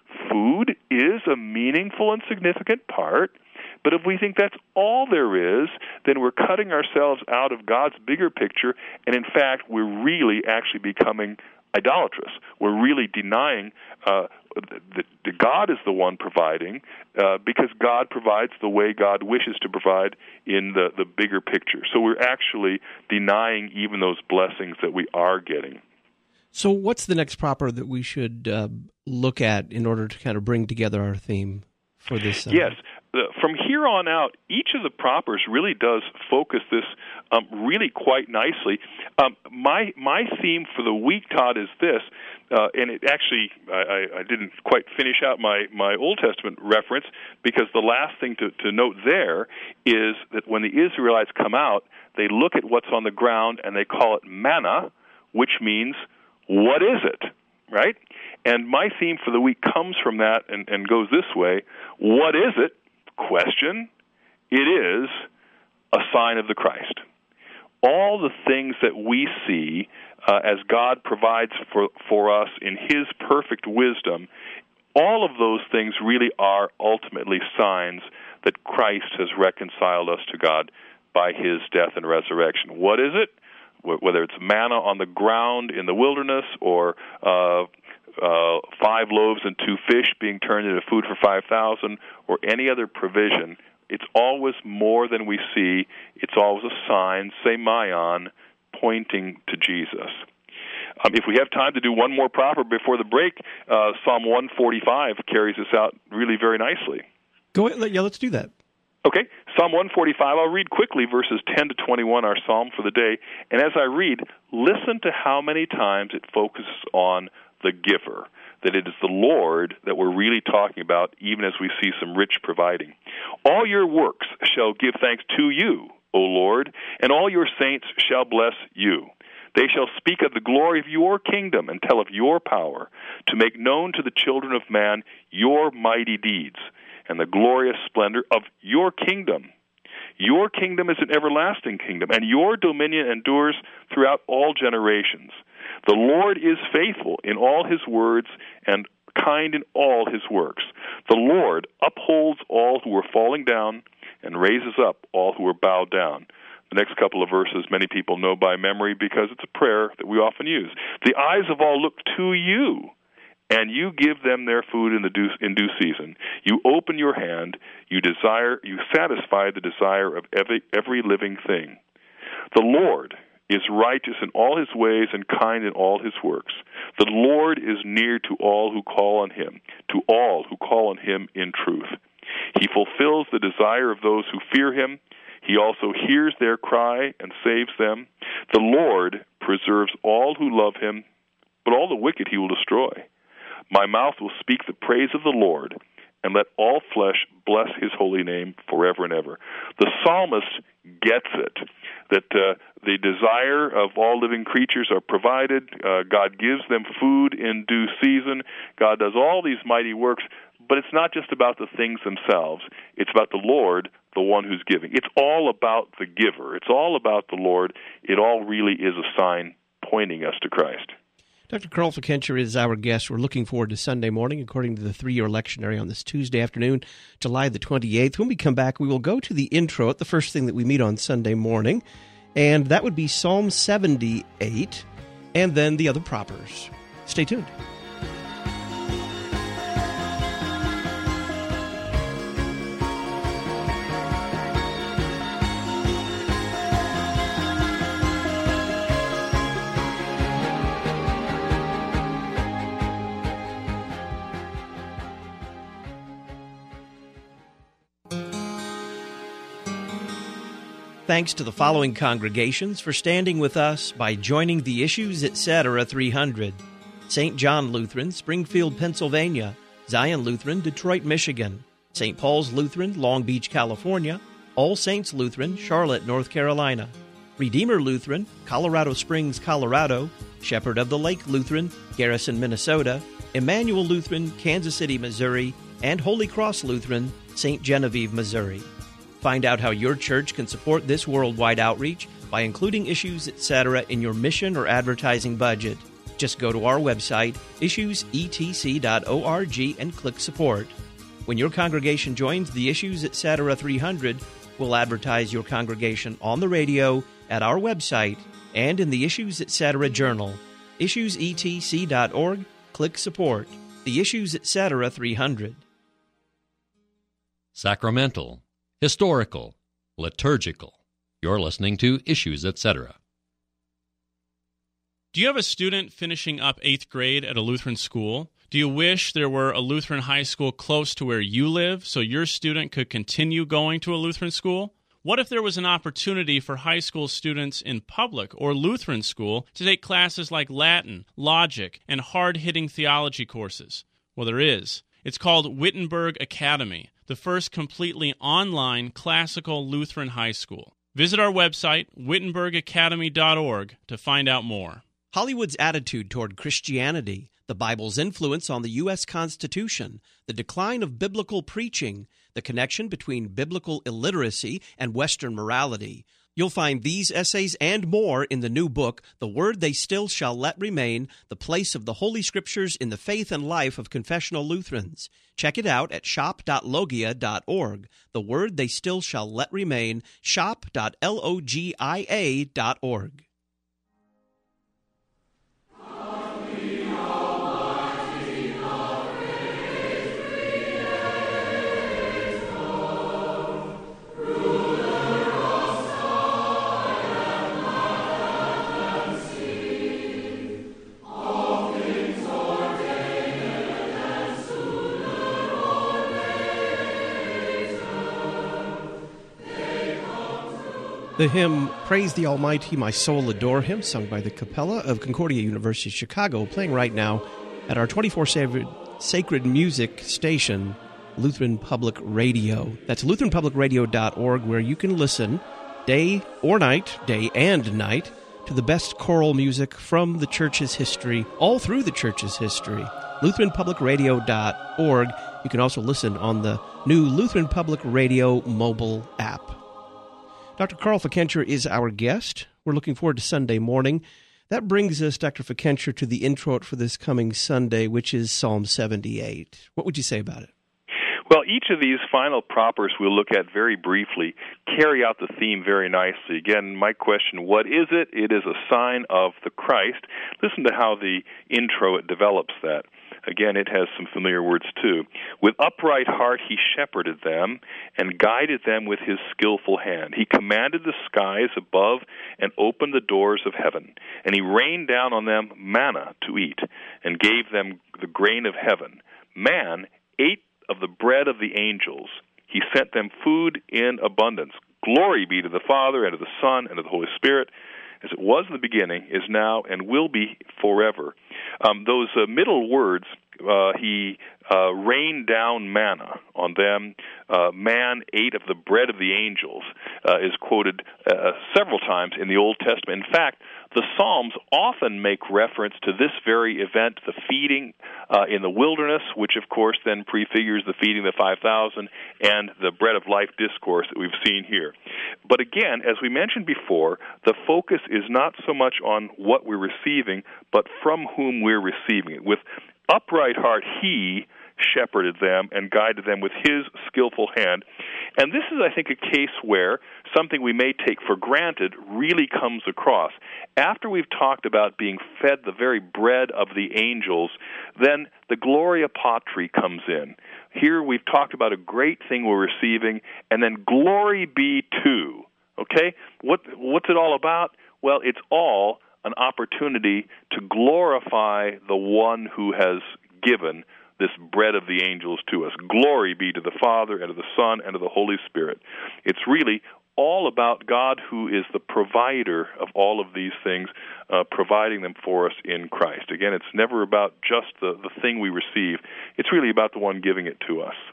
food is a meaningful and significant part. But if we think that's all there is, then we're cutting ourselves out of God's bigger picture, and in fact, we're really actually becoming idolatrous. We're really denying uh, that God is the one providing uh, because God provides the way God wishes to provide in the, the bigger picture. So we're actually denying even those blessings that we are getting. So what's the next proper that we should uh, look at in order to kind of bring together our theme for this? Uh, yes. Uh, from here on out, each of the propers really does focus this um, really quite nicely. Um, my my theme for the week, Todd, is this, uh, and it actually, I, I didn't quite finish out my, my Old Testament reference, because the last thing to, to note there is that when the Israelites come out, they look at what's on the ground and they call it manna, which means, what is it, right? And my theme for the week comes from that and, and goes this way. What is it? Question. It is a sign of the Christ. All the things that we see uh, as God provides for, for us in His perfect wisdom, all of those things really are ultimately signs that Christ has reconciled us to God by His death and resurrection. What is it? Whether it's manna on the ground in the wilderness or uh, uh, five loaves and two fish being turned into food for five thousand or any other provision, it's always more than we see. It's always a sign, semeion, pointing to Jesus. Um, if we have time to do one more proper before the break, uh, Psalm one forty-five carries this out really very nicely. Go ahead. Yeah, let's do that. Okay, Psalm one forty-five, I'll read quickly verses ten to twenty-one, our psalm for the day. And as I read, listen to how many times it focuses on the giver, that it is the Lord that we're really talking about, even as we see some rich providing. All your works shall give thanks to you, O Lord, and all your saints shall bless you. They shall speak of the glory of your kingdom and tell of your power, to make known to the children of man your mighty deeds and the glorious splendor of your kingdom. Your kingdom is an everlasting kingdom, and your dominion endures throughout all generations. The Lord is faithful in all his words and kind in all his works. The Lord upholds all who are falling down and raises up all who are bowed down. The next couple of verses many people know by memory because it's a prayer that we often use. The eyes of all look to you, and you give them their food in the due, in due season. You open your hand, you desire, you satisfy the desire of every, every living thing. The Lord is righteous in all his ways and kind in all his works. The Lord is near to all who call on him, to all who call on him in truth. He fulfills the desire of those who fear him. He also hears their cry and saves them. The Lord preserves all who love him, but all the wicked he will destroy. My mouth will speak the praise of the Lord, and let all flesh bless his holy name forever and ever. The psalmist gets it, that uh, the desire of all living creatures are provided. Uh, God gives them food in due season. God does all these mighty works, but it's not just about the things themselves. It's about the Lord, the one who's giving. It's all about the giver. It's all about the Lord. It all really is a sign pointing us to Christ. Doctor Carl Fickenscher is our guest. We're looking forward to Sunday morning, according to the three-year lectionary on this Tuesday afternoon, July the twenty-eighth. When we come back, we will go to the intro, the first thing that we meet on Sunday morning, and that would be Psalm seventy-eight, and then the other propers. Stay tuned. Thanks to the following congregations for standing with us by joining the Issues Etc. three hundred. Saint John Lutheran, Springfield, Pennsylvania. Zion Lutheran, Detroit, Michigan. Saint Paul's Lutheran, Long Beach, California. All Saints Lutheran, Charlotte, North Carolina. Redeemer Lutheran, Colorado Springs, Colorado. Shepherd of the Lake Lutheran, Garrison, Minnesota. Emmanuel Lutheran, Kansas City, Missouri. And Holy Cross Lutheran, Saint Genevieve, Missouri. Find out how your church can support this worldwide outreach by including Issues Etc. in your mission or advertising budget. Just go to our website, issues e t c dot org, and click Support. When your congregation joins the Issues Etc. three hundred, we'll advertise your congregation on the radio, at our website, and in the Issues Etc. Journal. issues e t c dot org, click Support. The Issues Etc. three hundred. Sacramental, historical, liturgical. You're listening to Issues Etc. Do you have a student finishing up eighth grade at a Lutheran school? Do you wish there were a Lutheran high school close to where you live so your student could continue going to a Lutheran school? What if there was an opportunity for high school students in public or Lutheran school to take classes like Latin, logic, and hard-hitting theology courses? Well, there is. It's called Wittenberg Academy, the first completely online classical Lutheran high school. Visit our website, wittenberg academy dot org, to find out more. Hollywood's attitude toward Christianity, the Bible's influence on the U S Constitution, the decline of biblical preaching, the connection between biblical illiteracy and Western morality. You'll find these essays and more in the new book, The Word They Still Shall Let Remain, The Place of the Holy Scriptures in the Faith and Life of Confessional Lutherans. Check it out at shop dot logia dot org. The Word They Still Shall Let Remain, shop dot logia dot org. The hymn, Praise the Almighty, My Soul Adore Him, sung by the Capella of Concordia University, Chicago, playing right now at our twenty-four seven sacred music station, Lutheran Public Radio. That's lutheran public radio dot org, where you can listen day or night, day and night, to the best choral music from the church's history, all through the church's history. Lutheran Public Radio dot org. You can also listen on the new Lutheran Public Radio mobile app. Doctor Carl Fickenscher is our guest. We're looking forward to Sunday morning. That brings us, Doctor Fickenscher, to the introit for this coming Sunday, which is Psalm seventy-eight. What would you say about it? Well, each of these final propers we'll look at very briefly carry out the theme very nicely. Again, my question, what is it? It is a sign of the Christ. Listen to how the intro it develops that. Again, it has some familiar words too. With upright heart he shepherded them and guided them with his skillful hand. He commanded the skies above and opened the doors of heaven. And he rained down on them manna to eat and gave them the grain of heaven. Man ate of the bread of the angels. He sent them food in abundance. Glory be to the Father, and to the Son, and to the Holy Spirit, as it was in the beginning, is now, and will be forever. Um, those uh, middle words, uh, he uh, rained down manna on them. Uh, man ate of the bread of the angels, uh, is quoted uh, several times in the Old Testament. In fact, the Psalms often make reference to this very event, the feeding uh, in the wilderness, which of course then prefigures the feeding of the five thousand and the bread of life discourse that we've seen here. But again, as we mentioned before, the focus is not so much on what we're receiving, but from whom we're receiving it. With upright heart, he shepherded them and guided them with his skillful hand. And this is, I think, a case where something we may take for granted really comes across. After we've talked about being fed the very bread of the angels, then the Gloria Patri comes in. Here we've talked about a great thing we're receiving, and then glory be to. Okay? What, what's it all about? Well, it's all an opportunity to glorify the one who has given this bread of the angels to us. Glory be to the Father, and to the Son, and to the Holy Spirit. It's really all about God, who is the provider of all of these things, uh, providing them for us in Christ. Again, it's never about just the, the thing we receive. It's really about the one giving it to us.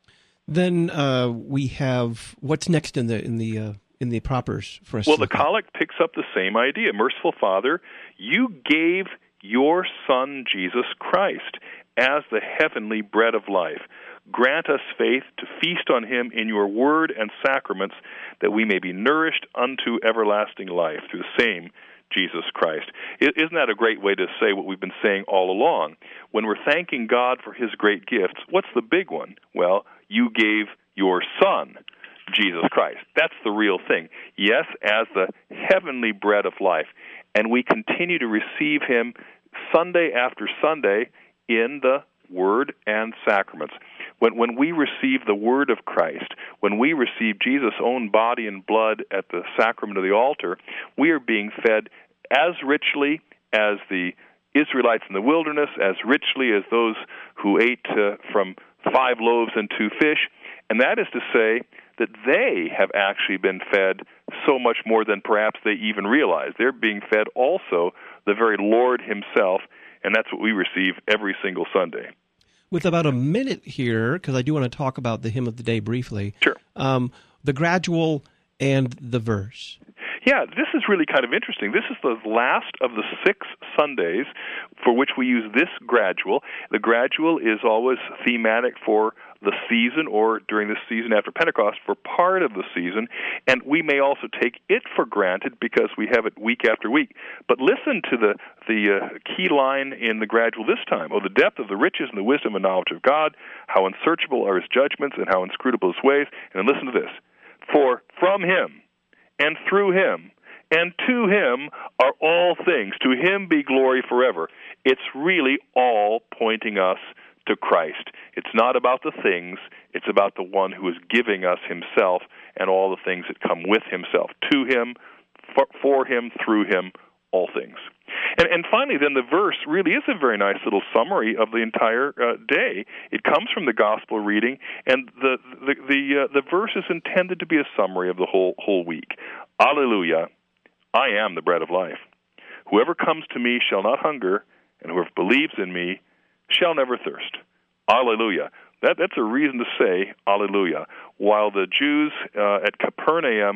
Then uh, we have, what's next in the in the uh, in the propers for us? Well, the collect picks up the same idea. Merciful Father, you gave your Son, Jesus Christ, as the heavenly bread of life. Grant us faith to feast on him in your word and sacraments, that we may be nourished unto everlasting life through the same Jesus Christ. Isn't that a great way to say what we've been saying all along? When we're thanking God for his great gifts, what's the big one? Well, you gave your Son, Jesus Christ. That's the real thing. Yes, as the heavenly bread of life. And we continue to receive him Sunday after Sunday in the Word and sacraments. When when we receive the Word of Christ, when we receive Jesus' own body and blood at the sacrament of the altar, we are being fed as richly as the Israelites in the wilderness, as richly as those who ate uh, from five loaves and two fish. And that is to say that they have actually been fed so much more than perhaps they even realize. They're being fed also the very Lord himself, and that's what we receive every single Sunday. With about a minute here, because I do want to talk about the hymn of the day briefly. Sure. Um, the gradual and the verse. Yeah, this is really kind of interesting. This is the last of the six Sundays for which we use this gradual. The gradual is always thematic for the season, or during the season after Pentecost for part of the season, and we may also take it for granted because we have it week after week. But listen to the the uh, key line in the gradual this time. Oh, the depth of the riches and the wisdom and knowledge of God, how unsearchable are his judgments and how inscrutable his ways. And then listen to this. For from him and through him and to him are all things. To him be glory forever. It's really all pointing us to Christ. It's not about the things, it's about the one who is giving us himself and all the things that come with himself. To him, for, for him, through him, all things. And, and finally, then, the verse really is a very nice little summary of the entire uh, day. It comes from the gospel reading, and the the the, uh, the verse is intended to be a summary of the whole whole week. Alleluia, I am the bread of life. Whoever comes to me shall not hunger, and whoever believes in me shall never thirst. Alleluia. That, that's a reason to say Alleluia. While the Jews uh, at Capernaum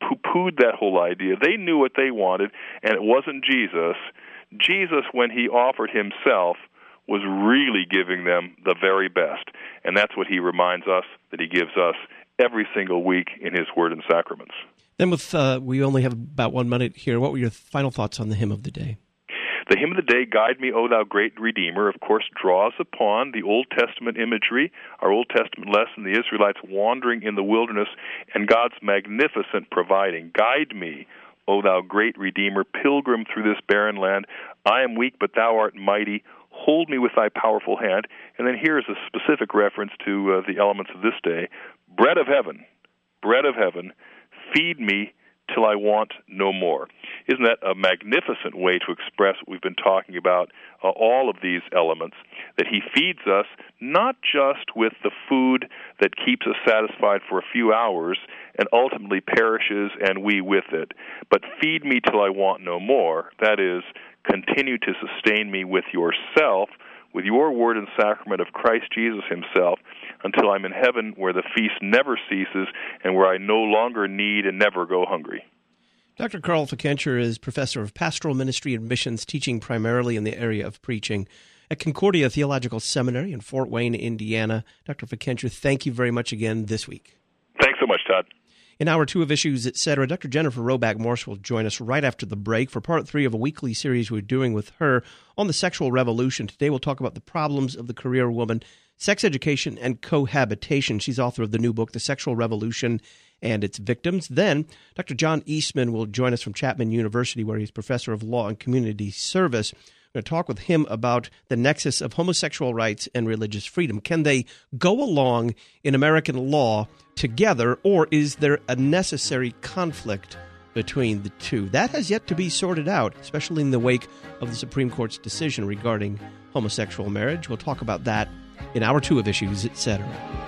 poo-pooed that whole idea. They knew what they wanted, and it wasn't Jesus. Jesus, when he offered himself, was really giving them the very best. And that's what he reminds us that he gives us every single week in his word and sacraments. Then with uh, we only have about one minute here, what were your final thoughts on the hymn of the day? The hymn of the day, Guide Me, O Thou Great Redeemer, of course, draws upon the Old Testament imagery, our Old Testament lesson, the Israelites wandering in the wilderness, and God's magnificent providing. Guide me, O Thou Great Redeemer, pilgrim through this barren land. I am weak, but Thou art mighty. Hold me with Thy powerful hand. And then here's a specific reference to uh, the elements of this day. Bread of heaven, bread of heaven, feed me till I want no more. Isn't that a magnificent way to express what we've been talking about, uh, all of these elements, that he feeds us not just with the food that keeps us satisfied for a few hours and ultimately perishes and we with it, but feed me till I want no more. That is, continue to sustain me with yourself, with your word and sacrament of Christ Jesus himself, until I'm in heaven where the feast never ceases and where I no longer need and never go hungry. Doctor Carl Fickenscher is professor of pastoral ministry and missions, teaching primarily in the area of preaching at Concordia Theological Seminary in Fort Wayne, Indiana. Doctor Fickenscher, thank you very much again this week. Thanks so much, Todd. In hour two of Issues, et cetera, Doctor Jennifer Roback Morse will join us right after the break for part three of a weekly series we're doing with her on the sexual revolution. Today we'll talk about the problems of the career woman, sex education, and cohabitation. She's author of the new book, The Sexual Revolution and Its Victims. Then Doctor John Eastman will join us from Chapman University, where he's professor of law and community service. We're going to talk with him about the nexus of homosexual rights and religious freedom. Can they go along in American law together, or is there a necessary conflict between the two? That has yet to be sorted out, especially in the wake of the Supreme Court's decision regarding homosexual marriage. We'll talk about that in hour two of Issues, et cetera.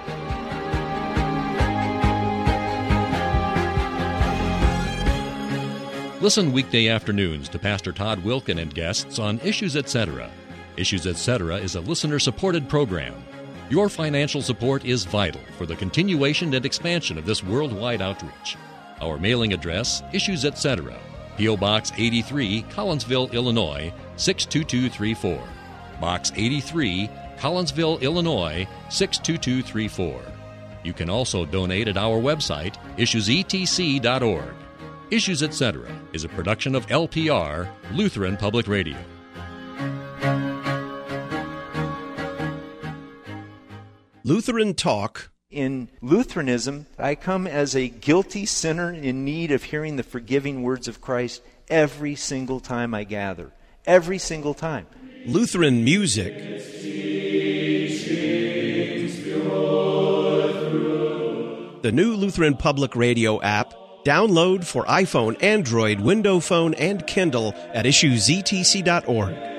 Listen weekday afternoons to Pastor Todd Wilken and guests on Issues, et cetera. Issues, et cetera is a listener-supported program. Your financial support is vital for the continuation and expansion of this worldwide outreach. Our mailing address, Issues, et cetera, P O. Box eighty-three, Collinsville, Illinois, six two two three four. Box eighty-three, Collinsville, Illinois, six two two three four. You can also donate at our website, issues e t c dot org. Issues, et cetera is a production of L P R, Lutheran Public Radio. Lutheran Talk. In Lutheranism, I come as a guilty sinner in need of hearing the forgiving words of Christ every single time I gather. Every single time. Lutheran music. The new Lutheran Public Radio app. Download for iPhone, Android, Windows Phone, and Kindle at issues e t c dot org.